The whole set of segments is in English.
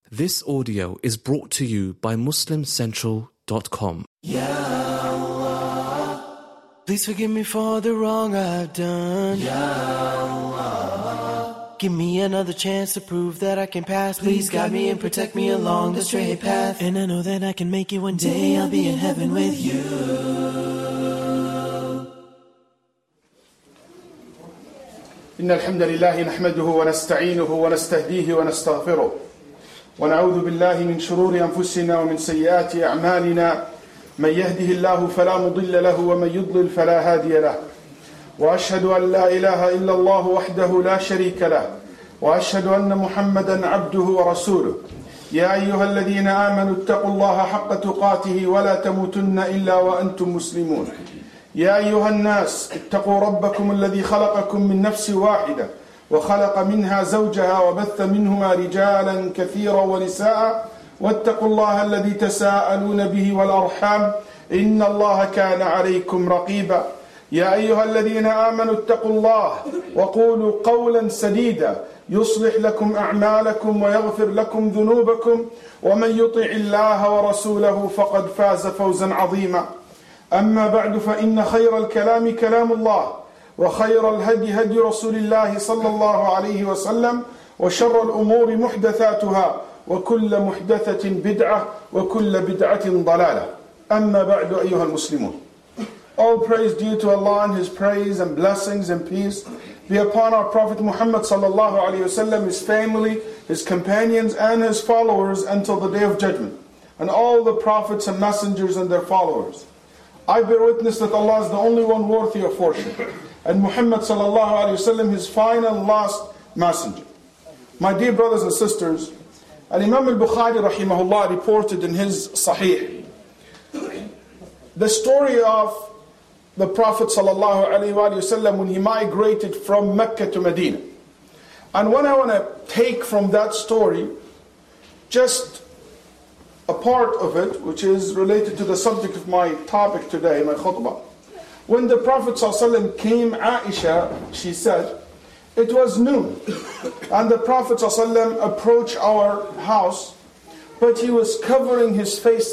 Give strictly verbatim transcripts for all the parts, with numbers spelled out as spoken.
This audio is brought to you by Muslim Central dot com. Ya Allah, please forgive me for the wrong I've done. Ya Allah, give me another chance to prove that I can pass. Please guide me and protect me along the straight path. And I know that I can make it one day. I'll be in heaven with you. إن الحمد لله نحمده ونستعينه ونستهديه ونستغفره ونعوذ بالله من شرور أنفسنا ومن سيئات أعمالنا من يهده الله فلا مضل له ومن يضلل فلا هادي له وأشهد أن لا إله إلا الله وحده لا شريك له وأشهد أن محمدا عبده ورسوله يا أيها الذين آمنوا اتقوا الله حق تقاته ولا تموتن إلا وأنتم مسلمون يا أيها الناس اتقوا ربكم الذي خلقكم من نفس واحدة وخلق منها زوجها وبث منهما رجالا كثيرا ونساء واتقوا الله الذي تساءلون به والأرحام إن الله كان عليكم رقيبا يا أيها الذين آمنوا اتقوا الله وقولوا قولا سديدا يصلح لكم أعمالكم ويغفر لكم ذنوبكم ومن يطع الله ورسوله فقد فاز فوزا عظيما أما بعد فإن خير الكلام كلام الله وخير الهدي هدي رسول الله صلى الله عليه وسلم وشر الأمور محدثاتها وكل محدثة بدعة وكل بدعة ضلالة أما بعد أيها المسلمون. All praise due to Allah and His praise and blessings and peace be upon our Prophet Muhammad sallallahu alaihi wasallam, his family, his companions and his followers until the day of judgment, and all the prophets and messengers and their followers. I bear witness that Allah is the only one worthy of worship, and Muhammad sallallahu alaihi wasallam his final and last messenger. My dear brothers and sisters, Al-Imam al-Bukhari rahimahullah reported in his Sahih the story of the Prophet sallallahu alaihi wasallam when he migrated from Mecca to Medina. And what I want to take from that story, just a part of it, which is related to the subject of my topic today, my khutbah. When the Prophet ﷺ came, Aisha, she said, it was noon, and the Prophet ﷺ approached our house, but he was covering his face,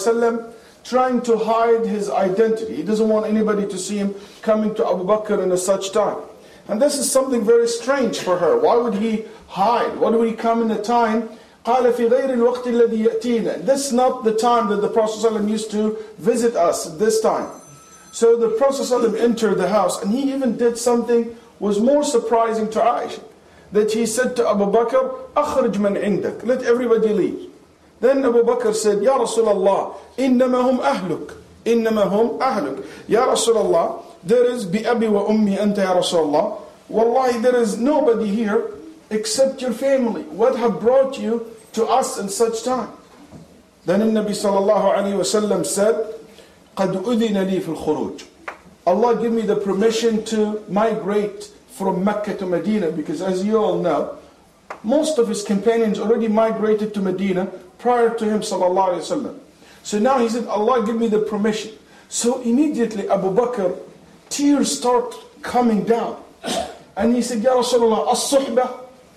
ﷺ, trying to hide his identity. He doesn't want anybody to see him coming to Abu Bakr in a such time. And this is something very strange for her. Why would he hide? Why would he come in a time? قال في غير الوقت الذي يأتينا. This is not the time that the Prophet ﷺ used to visit us at this time. So the Prophet ﷺ entered the house, and he even did something was more surprising to Aisha. That he said to Abu Bakr, أخرج من عندك, let everybody leave. Then Abu Bakr said, Ya Rasulullah, إنما هم أهلك, إنما هم أهلك. Ya Rasulullah, there is بأبي وأمي أنت يا Rasulullah. Wallahi, there is nobody here except your family. What have brought you to us in such time? Then the Nabi sallallahu alayhi wa sallam said, قَدْ أُذِنَ لِي فِي الْخُرُوجِ. Allah give me the permission to migrate from Mecca to Medina, because as you all know, most of his companions already migrated to Medina prior to him sallallahu alayhi wa sallam. So now he said, Allah give me the permission. So immediately Abu Bakr, tears start coming down. And he said, Ya Rasulullah, as-suhbah.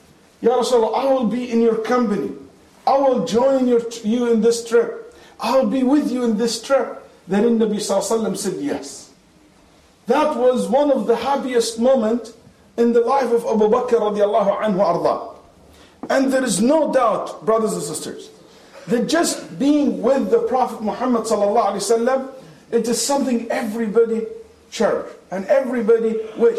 Ya Rasulullah, I will be in your company. I will join your, you in this trip. I will be with you in this trip. Then the Nabi sallallahu alayhi wa sallam said yes. That was one of the happiest moments in the life of Abu Bakr radiallahu anhu arda. And there is no doubt, brothers and sisters, that just being with the Prophet Muhammad sallallahu alayhi wa sallam, it is something everybody cherish and everybody wish.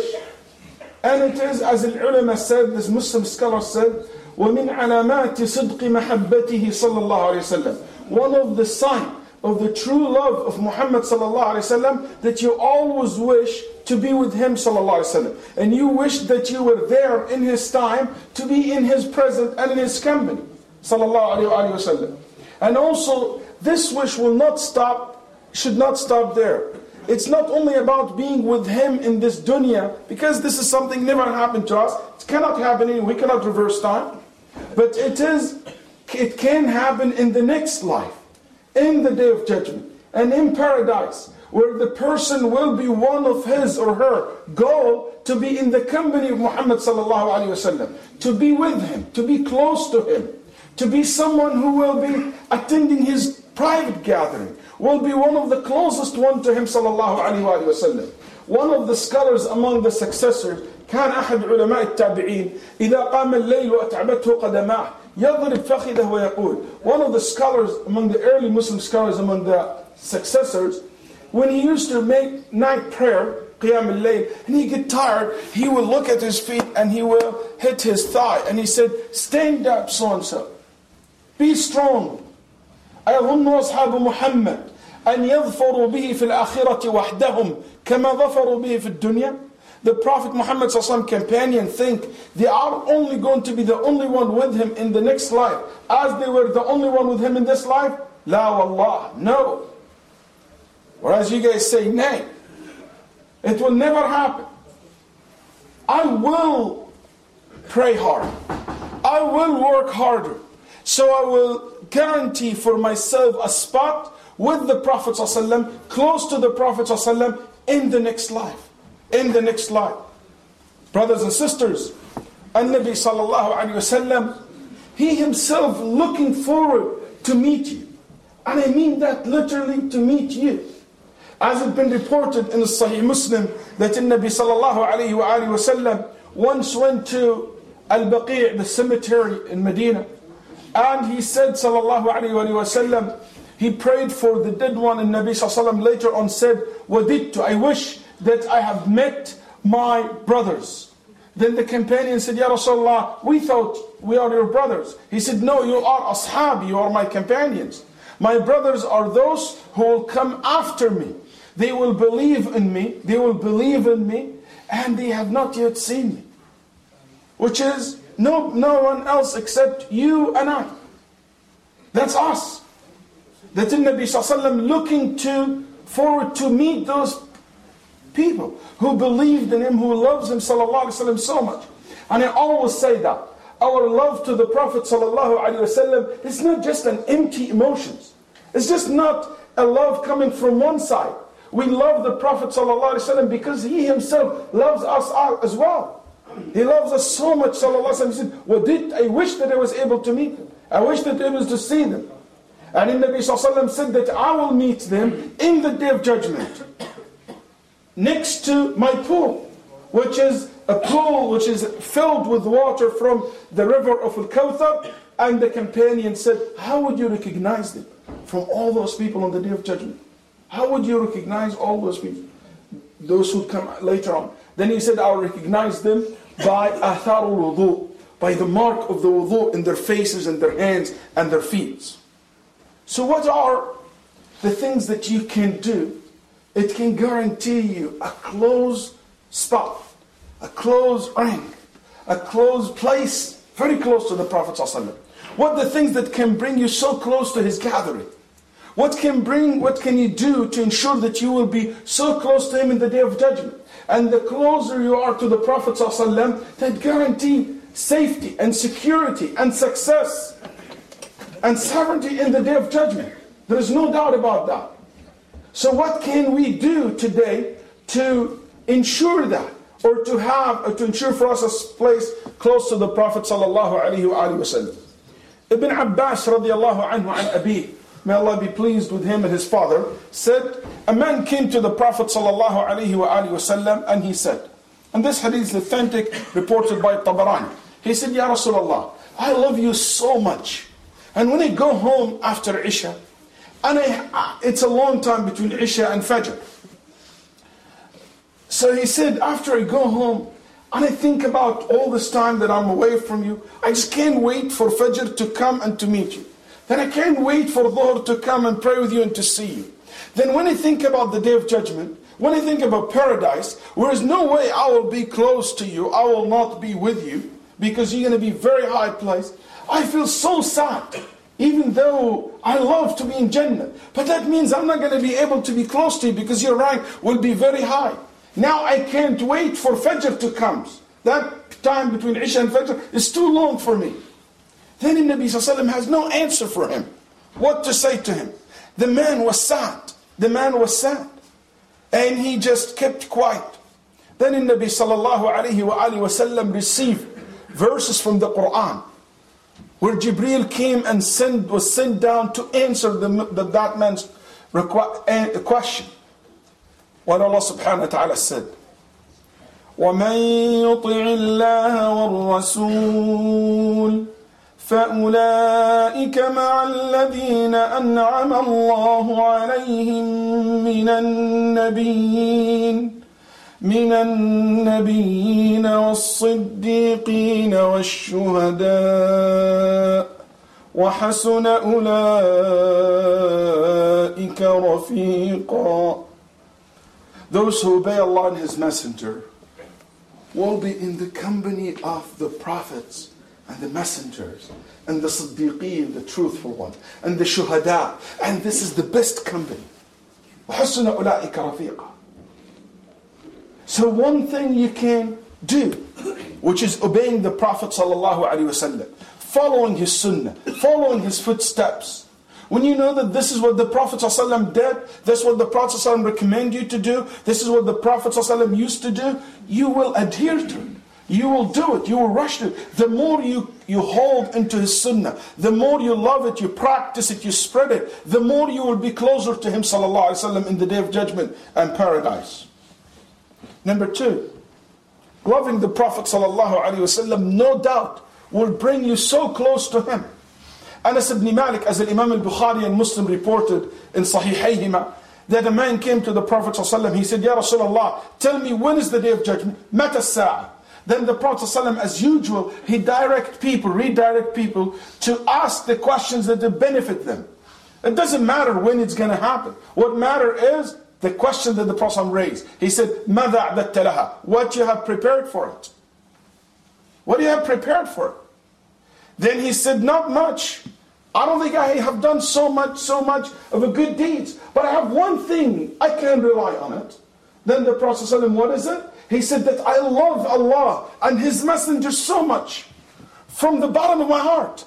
And it is, as the ulama said, this Muslim scholar said, وَمِنْ عَلَامَاتِ صِدْقِ مَحَبَّتِهِ صَلَّى اللَّهُ عَلَيْهِ وسلم. One of the signs of the true love of Muhammad sallallahu alaihi wasallam, that you always wish to be with him sallallahu alaihi wasallam, and you wish that you were there in his time, to be in his presence and in his company sallallahu alaihi wasallam. And also this wish will not stop, should not stop there. It's not only about being with him in this dunya, because this is something never happened to us. It cannot happen anyway. We cannot reverse time. But it is, it can happen in the next life, in the day of judgment, and in paradise, where the person will be one of his or her goal to be in the company of Muhammad sallallahu alaihi wasallam, to be with him, to be close to him, to be someone who will be attending his private gathering, will be one of the closest one to him sallallahu alayhi wa sallam. One of the scholars among the successors, كان أحد علماء التابعين إذا قام الليل وأتعبته قدماه يضرب فخذه ويقول. One of the scholars among the early Muslim scholars, among the successors, when he used to make night prayer, Qiyam al-Layl, and he get tired, he will look at his feet and he will hit his thigh. And he said, stand up so-and-so. Be strong. أيظن أصحاب محمد أن يظفروا به في الآخرة وحدهم كما ظفروا به في الدنيا. The Prophet Muhammad ﷺ companion think they are only going to be the only one with him in the next life as they were the only one with him in this life? La wallah, no. Whereas you guys say, nay, it will never happen. I will pray hard. I will work harder. So I will guarantee for myself a spot with the Prophet ﷺ, close to the Prophet ﷺ in the next life. In the next life. Brothers and sisters, An-Nabi sallallahu alayhi wa sallam, he himself looking forward to meet you. And I mean that literally, to meet you. As it been reported in the Sahih Muslim that An-Nabi sallallahu alayhi wa sallam once went to Al-Baqi', the cemetery in Medina, and he said sallallahu alayhi wa sallam, he prayed for the dead one, and Nabi sallallahu alayhi wa sallam later on said, Wadidtu, I wish that I have met my brothers. Then the companion said, Ya Rasulullah, we thought we are your brothers. He said, no, you are ashab, you are my companions. My brothers are those who will come after me. They will believe in me, they will believe in me, and they have not yet seen me. Which is no, no one else except you and I. That's us. That the Nabi sallallahu alayhi wa sallam looking to forward to meet those people who believed in him, who loves him sallallahu alayhi wa sallam so much. And I always say that our love to the Prophet sallallahu alayhi wa sallam is not just an empty emotions. It's just not a love coming from one side. We love the Prophet sallallahu alayhi wa sallam because he himself loves us as well. He loves us so much sallallahu alayhi wa sallam. He said, well, did, I wish that I was able to meet them. I wish that I was to see them. And the Nabi sallallahu alayhi wa sallam said that I will meet them in the day of judgment, next to my pool, which is a pool which is filled with water from the river of Al-Kawthar. And the companion said, how would you recognize them from all those people on the day of judgment? How would you recognize all those people? Those who come later on. Then he said, I'll recognize them by atharul wudu, by the mark of the wudu in their faces and their hands and their feet. So what are the things that you can do? It can guarantee you a close spot, a close ring, a close place, very close to the Prophet ﷺ. What are the things that can bring you so close to his gathering? What can bring, what can you do to ensure that you will be so close to him in the day of judgment? And the closer you are to the Prophet ﷺ, that guarantee safety and security and success and sovereignty in the day of judgment. There is no doubt about that. So what can we do today to ensure that, or to have, or to ensure for us a place close to the Prophet sallallahu alaihi wasallam? Ibn Abbas radiallahu anhu an Abi, may Allah be pleased with him and his father, said, a man came to the Prophet sallallahu alaihi wasallam and he said, and this hadith is authentic, reported by Tabarani. He said, Ya Rasulullah, I love you so much. And when I go home after Isha, and I, it's a long time between Isha and Fajr. So he said, after I go home, and I think about all this time that I'm away from you, I just can't wait for Fajr to come and to meet you. Then I can't wait for Dhuhr to come and pray with you and to see you. Then when I think about the Day of Judgment, when I think about paradise, where is no way I will be close to you, I will not be with you, because you're going to be very high place, I feel so sad. Even though I love to be in Jannah, but that means I'm not going to be able to be close to you because your rank will be very high. Now I can't wait for Fajr to come. That time between Isha and Fajr is too long for me. Then the Nabi sallallahu alaihi wasallam has no answer for him. What to say to him? The man was sad. The man was sad. And he just kept quiet. Then the Nabi sallallahu alaihi wasallam received verses from the Quran. where Jibreel came and sent, was sent down to answer the, the, that man's requ- question. What Allah subhanahu wa ta'ala said, وَمَن يُطِعِ اللَّهَ وَالرَّسُولَ فَأُولَئِكَ مَعَ الَّذِينَ أَنْعَمَ اللَّهُ عَلَيْهِمْ مِنَ النَّبِيِّينَ من النبيين والصديقين والشهداء وحسن أولئك رفيقا. Those who obey Allah and His Messenger will be in the company of the prophets and the messengers and the Siddiqeen, the truthful ones, and the Shuhada. And this is the best company. وحسن أولئك رفيقا. So one thing you can do, which is obeying the Prophet ﷺ, following his sunnah, following his footsteps. When you know that this is what the Prophet ﷺ did, this is what the Prophet ﷺ recommended you to do, this is what the Prophet ﷺ used to do, you will adhere to it. You will do it, you will rush to it. The more you, you hold into his sunnah, the more you love it, you practice it, you spread it, the more you will be closer to him ﷺ in the day of judgment and paradise. Number two, loving the Prophet ﷺ, no doubt, will bring you so close to him. Anas ibn Malik, as the Imam al-Bukhari and Muslim reported in Sahihayhima, that a man came to the Prophet ﷺ, he said, Ya Rasulullah, tell me when is the day of judgment? Mata as-sa'a. Then the Prophet ﷺ, as usual, he direct people, redirect people to ask the questions that benefit them. It doesn't matter when it's going to happen. What matters is the question that the Prophet raised. He said, مَاذَا أَعْدَدْتَ لَهَا? What you have prepared for it. What do you have prepared for it? Then he said, not much. I don't think I have done so much, so much of a good deeds. But I have one thing, I can rely on it. Then the Prophet ﷺ, what is it? He said that I love Allah and His Messenger so much, from the bottom of my heart.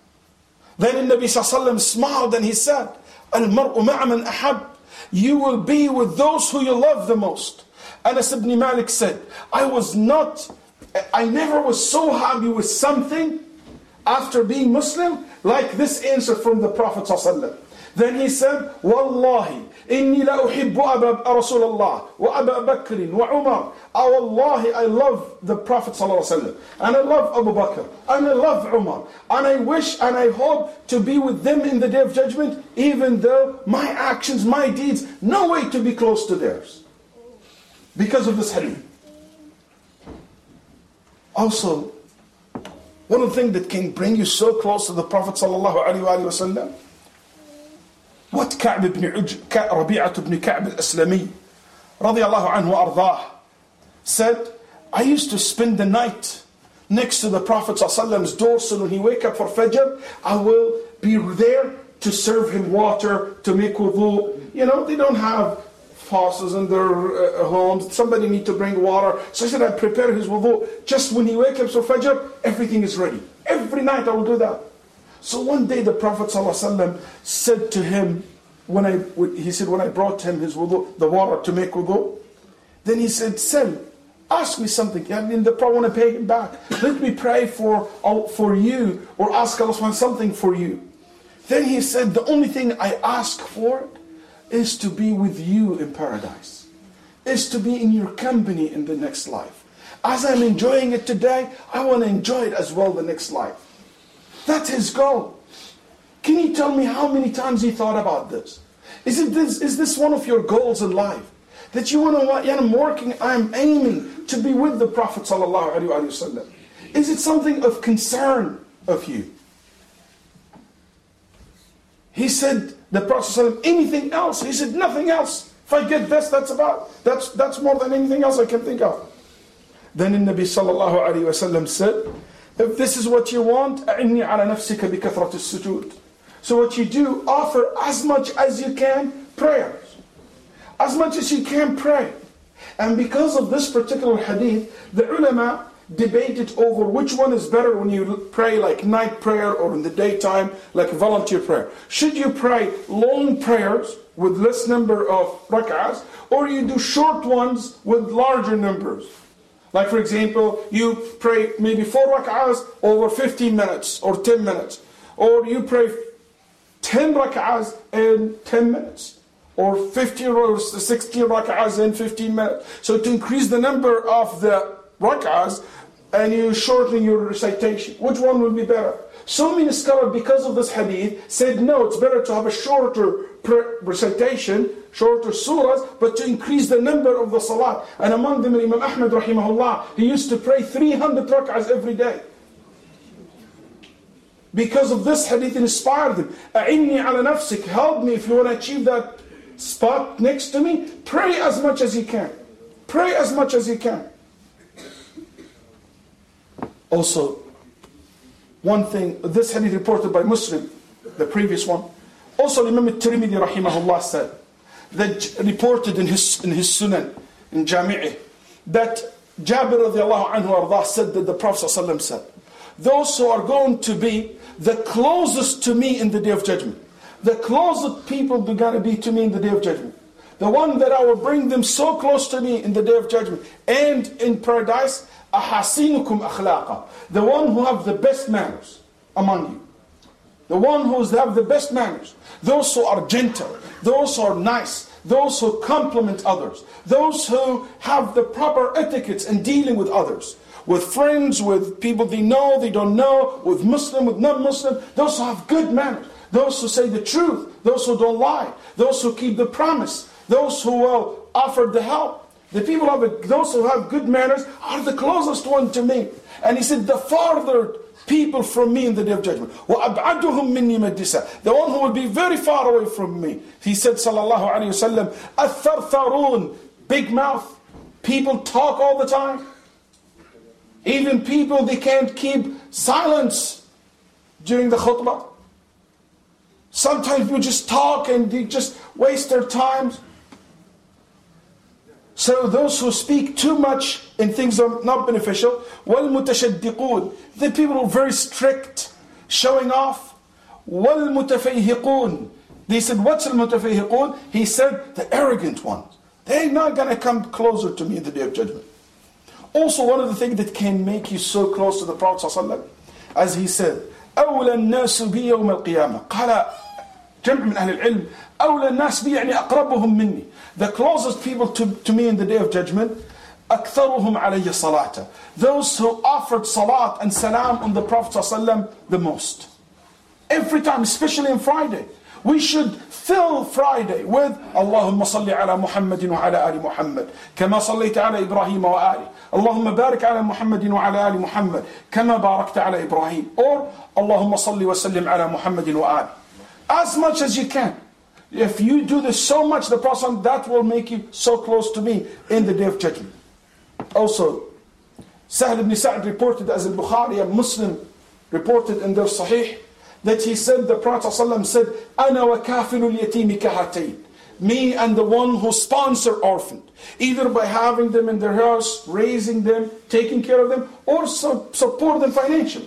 Then the Nabi ﷺ smiled and he said, الْمَرْءُ مَعَ مَنْ أَحَبْ. You will be with those who you love the most. Anas ibn Malik said, I was not, I never was so happy with something after being Muslim like this answer from the Prophet ﷺ. Then he said, Wallahi, inni la uhibbu Aba Rasulullah wa Aba Bakr wa Umar. Oh, Wallahi, I love the Prophet ﷺ, and I love Abu Bakr, and I love Umar, and I wish and I hope to be with them in the day of judgment, even though my actions, my deeds, no way to be close to theirs. Because of this hadith. Also, one of the things that can bring you so close to the Prophet ﷺ, what Ka'b ibn Uj, Rabi'at ibn Ka'b al-Aslami, radiyallahu anhu ardah, said, I used to spend the night next to the Prophet ﷺ's door, so when he wake up for Fajr, I will be there to serve him water, to make wudu. You know, they don't have faucets in their uh, homes. Somebody need to bring water. So I said, I prepare his wudu. Just when he wakes up for Fajr, everything is ready. Every night I will do that. So one day the Prophet ﷺ said to him, when I, he said, when I brought him his wudu, the water to make wudu, then he said, Sel, ask me something. I mean, the Prophet want to pay him back. Let me pray for, for you, or ask Allah something for you. Then he said, the only thing I ask for is to be with you in paradise, is to be in your company in the next life. As I'm enjoying it today, I want to enjoy it as well the next life. That's his goal. Can you tell me how many times he thought about this? Is it this? Is this one of your goals in life? That you want to, yeah, I'm working, I'm aiming to be with the Prophet sallallahu alaihi wasallam. Is it something of concern of you? He said, the Prophet sallallahu alaihi wasallam, anything else? He said, nothing else. If I get this, that's about, that's that's more than anything else I can think of. Then the Nabi sallallahu alaihi wasallam said, if this is what you want, أعني على نفسك بكثرة السجود. So what you do, offer as much as you can prayers. As much as you can pray. And because of this particular hadith, the ulama debated over which one is better when you pray like night prayer or in the daytime like volunteer prayer. Should you pray long prayers with less number of rak'ahs, or you do short ones with larger numbers? Like for example, you pray maybe four rak'ahs over fifteen minutes or ten minutes. Or you pray ten rak'ahs in ten minutes. Or fifteen or sixteen rak'ahs in fifteen minutes. So to increase the number of the rak'ahs, and you shorten your recitation. Which one will be better? So many scholars, because of this hadith, said no, it's better to have a shorter recitation, shorter surahs, but to increase the number of the salat. And among them, Imam Ahmad rahimahullah, he used to pray three hundred rak'ahs every day. Because of this hadith, it inspired him. أَعِنِّي عَلَى نَفْسِكَ, help me if you want to achieve that spot next to me. Pray as much as you can. Pray as much as you can. Also, one thing, this hadith reported by Muslim, the previous one. Also, Imam al-Tirmidhi rahimahullah said, that reported in his in his Sunan, in Jami'ih, that Jabir radiallahu anhu ardah said that the Prophet ﷺ said, those who are going to be the closest to me in the Day of Judgment, the closest people are going to be to me in the Day of Judgment, the one that I will bring them so close to me in the Day of Judgment and in paradise, أَحَسِنُكُمْ أَخْلَاقًا, the one who have the best manners among you. The one who have the best manners. Those who are gentle. Those who are nice. Those who compliment others. Those who have the proper etiquettes in dealing with others. With friends, with people they know, they don't know, with Muslim, with non-Muslim. Those who have good manners. Those who say the truth. Those who don't lie. Those who keep the promise. Those who will offer the help. The people of it, those who have good manners are the closest one to me. And he said, the farther people from me in the Day of Judgment. وَأَبْعَدُهُمْ مِنِّي مَجْلِسًا, the one who will be very far away from me. He said, sallallahu alayhi wa sallam, الثَّرْثَرُونَ, big mouth. People talk all the time. Even people, they can't keep silence during the khutbah. Sometimes people just talk and they just waste their time. So those who speak too much in things that are not beneficial, وَالْمُتَشَدِّقُونَ, the people who are very strict, showing off. وَالْمُتَفَيْهِقُونَ, they said, what's al-mutafayhiqun? He said, the arrogant ones. They're not going to come closer to me in the Day of Judgment. Also, one of the things that can make you so close to the Prophet ﷺ, as he said, أَوْلَى النَّاسُ بِي يَوْمَ الْقِيَامَةِ, قال جمع من أهل العلم, أَوْلَى النَّاسِ بِي يعني أقربهم مني, the closest people to, to me in the Day of Judgment, أكثرهم علي صلاة, those who offered salat and salam on the Prophet ﷺ the most. Every time, especially on Friday, we should fill Friday with اللهم صل على محمد وعلى آل محمد كما صليت على إبراهيم وآله, اللهم بارك على محمد وعلى آل محمد كما باركت على إبراهيم, or اللهم صل وسلم على محمد وآله. As much as you can. If you do this so much, the Prophet, that will make you so close to me in the Day of Judgment. Also, Sahl ibn Sa'd reported, as al-Bukhari and Muslim reported in their Sahih, that he said, the Prophet ﷺ said, أَنَا وَكَافِلُ الْيَتِيمِ كَهَاتَيْنِ, me and the one who sponsor orphan, either by having them in their house, raising them, taking care of them, or so support them financially,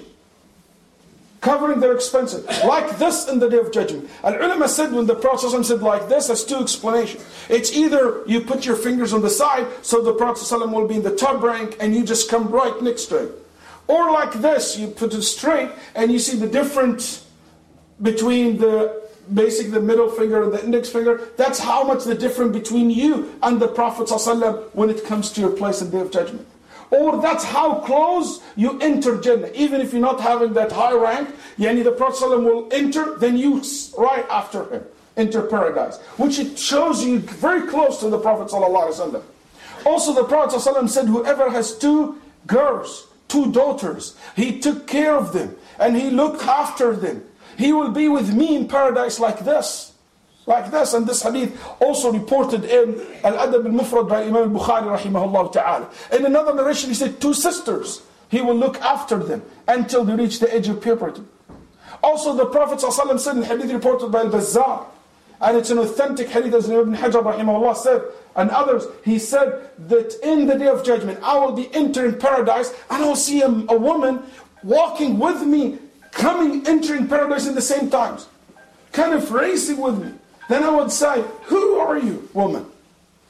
covering their expenses. Like this in the Day of Judgment. Al-ulama said, when the Prophet ﷺ said like this, there's two explanations. It's either you put your fingers on the side, so the Prophet ﷺ will be in the top rank, and you just come right next to him. Or like this, you put it straight, and you see the difference between the basic, the middle finger and the index finger. That's how much the difference between you and the Prophet ﷺ when it comes to your place in the Day of Judgment. Or that's how close you enter Jannah. Even if you're not having that high rank, yani the Prophet ﷺ will enter, then you right after him enter paradise. Which it shows you very close to the Prophet ﷺ. Also the Prophet ﷺ said, whoever has two girls, two daughters, he took care of them and he looked after them, he will be with me in paradise like this. Like this. And this hadith also reported in Al-Adab al-Mufrad by Imam al-Bukhari rahimahullah ta'ala. In another narration he said two sisters, he will look after them until they reach the age of puberty. Also the Prophet ﷺ said in hadith reported by Al-Bazzar, and it's an authentic hadith as Ibn Hajar rahimahullah said, and others, he said that in the Day of Judgment I will be entering paradise and I will see a, a woman walking with me, coming, entering paradise in the same times, kind of racing with me. Then I would say, who are you, woman?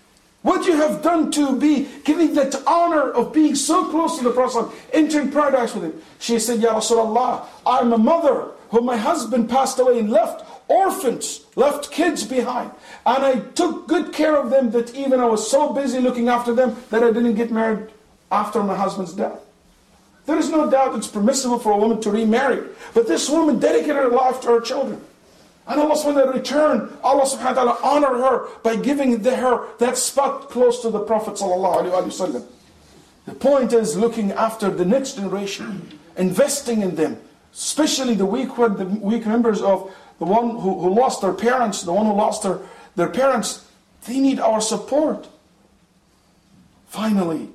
What you have done to be giving that honor of being so close to the Prophet, entering paradise with him. She said, Ya Rasulullah, I'm a mother who my husband passed away and left orphans, left kids behind. And I took good care of them that even I was so busy looking after them that I didn't get married after my husband's death. There is no doubt it's permissible for a woman to remarry. But this woman dedicated her life to her children. And Allah subhanahu wa ta'ala return, Allah subhanahu wa ta'ala honor her by giving the, her that spot close to the Prophet sallallahu alaihi wasallam. The point is looking after the next generation, investing in them, especially the weak one, the weak members of the one who, who lost their parents, the one who lost their, their parents. They need our support. Finally,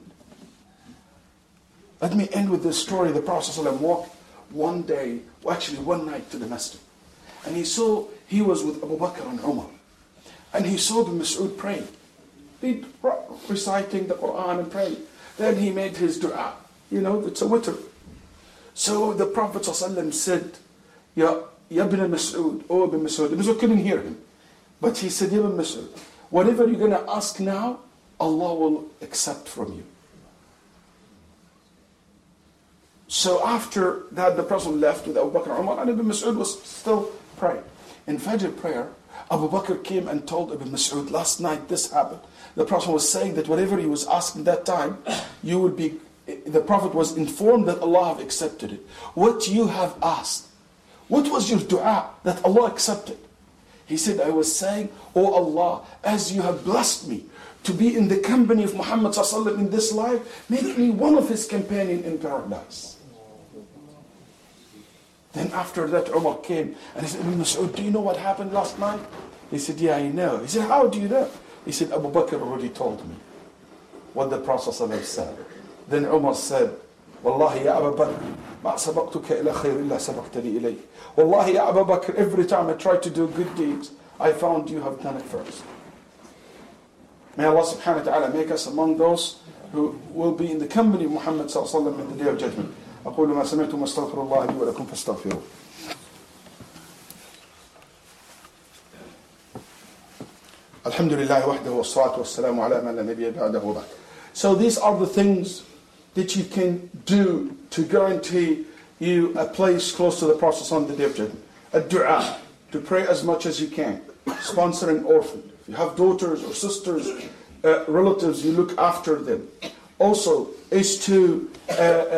let me end with this story. The Prophet ﷺ walked one day, well, actually one night to the masjid. And he saw, he was with Abu Bakr and Umar. And he saw Ibn Mas'ud praying. He reciting the Quran and praying. Then he made his dua. You know, it's a witr. So the Prophet ﷺ said, Ya, ya Ibn Mas'ud, oh Ibn Mas'ud. Ibn Mas'ud couldn't hear him. But he said, Ya Ibn Mas'ud, whatever you're going to ask now, Allah will accept from you. So after that, the Prophet left with Abu Bakr and Umar, and Ibn Mas'ud was still praying. In Fajr prayer, Abu Bakr came and told Ibn Mas'ud, last night this happened. The Prophet was saying that whatever he was asking that time, you would be, the Prophet was informed that Allah have accepted it. What you have asked, what was your dua that Allah accepted? He said, I was saying, Oh Allah, as you have blessed me to be in the company of Muhammad sallallahu alaihi wasallam in this life, make me one of his companions in paradise. Then after that, Umar came and he said, Ibn Mas'ud, do you know what happened last night? He said, yeah, I know. He said, how do you know? He said, Abu Bakr already told me what the Prophet said. Then Umar said, Wallahi ya Abu Bakr, ma sabaqtuka ila khayr illa sabaqtani ilayh. Wallahi ya Abu Bakr, every time I try to do good deeds, I found you have done it first. May Allah subhanahu wa ta'ala make us among those who will be in the company of Muhammad sallallahu alaihi wasallam in the day of judgment. أقول ما سمعتم واستغفر الله لي ولكم فاستغفروه. الحمد لله وحده والصلاة والسلام على من لا نبي بعده وبعد. So these are the things that you can do to guarantee you a place close to the Prophet on the day of judgment. A dua, to pray as much as you can. Sponsoring orphans. If you have daughters or sisters, uh, relatives, you look after them. Also, is to uh, uh,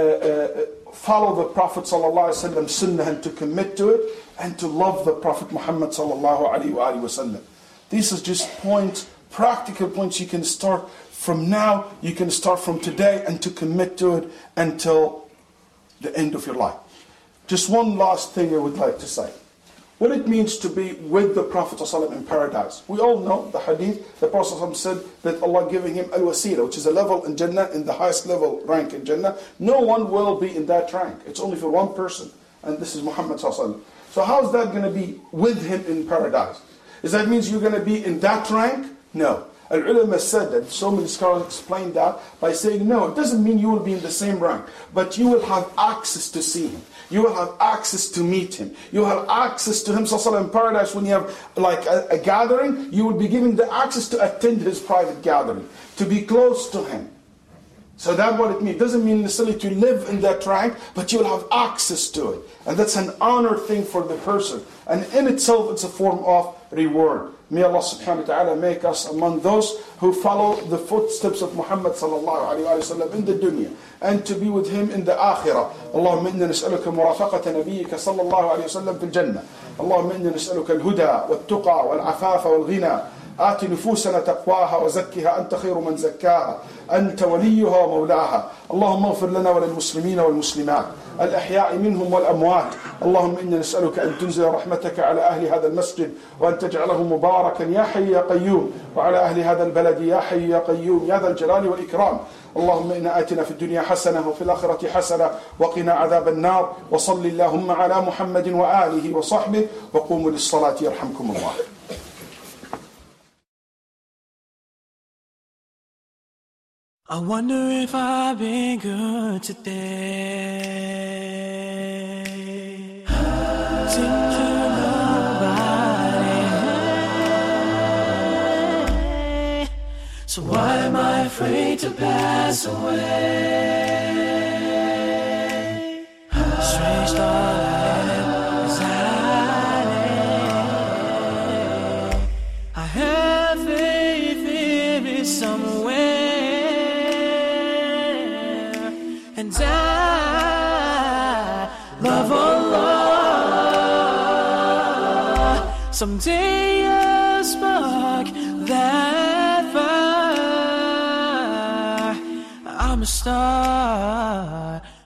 uh, follow the Prophet sallallahu alaihi wasallam sunnah and to commit to it, and to love the Prophet Muhammad sallallahu alaihi wasallam. These are just points, practical points you can start from now, you can start from today, and to commit to it until the end of your life. Just one last thing I would like to say. What it means to be with the Prophet ﷺ in paradise. We all know the hadith, the Prophet ﷺ said that Allah giving him al-wasila, which is a level in Jannah, in the highest level rank in Jannah. No one will be in that rank. It's only for one person, and this is Muhammad ﷺ. So how is that going to be with him in paradise? Does that mean you're going to be in that rank? No. Al-ulama said that, so many scholars explained that by saying, no, it doesn't mean you will be in the same rank, but you will have access to see him. You will have access to meet him. You will have access to him in paradise. When you have like a, a gathering, you will be given the access to attend his private gathering, to be close to him. So that's what it means. It doesn't mean necessarily to live in that rank, but you will have access to it. And that's an honor thing for the person. And in itself, it's a form of reward. May Allah subhanahu wa ta'ala make us among those who follow the footsteps of Muhammad sallallahu alayhi wa sallam in the dunya, and to be with him in the akhirah. Allahumma inna nas'aluka murafaqata nabiyyika sallallahu alayhi wa sallam fil jannah. Allahumma inna nas'aluka al-huda wal-tuqa wal-afafa wal-ghina. آت نفوسنا تقواها وزكها أنت خير من زكاها أنت وليها ومولاها. اللهم اغفر لنا وللمسلمين والمسلمات الأحياء منهم والأموات. اللهم إنا نسألك أن تنزل رحمتك على أهل هذا المسجد، وأن تجعله مباركا يا حي يا قيوم، وعلى أهل هذا البلد يا حي يا قيوم يا ذا الجلال والإكرام. اللهم إنا آتنا في الدنيا حسنة وفي الآخرة حسنة وقنا عذاب النار. وصل اللهم على محمد وآله وصحبه وقوموا للصلاة يرحمكم الله. I wonder if I've been good today. Seem to nobody. So why am I afraid to pass away? Strange thought residing. I have faith in it somewhere, and I love Allah. Someday a spark that fire, I'm a star.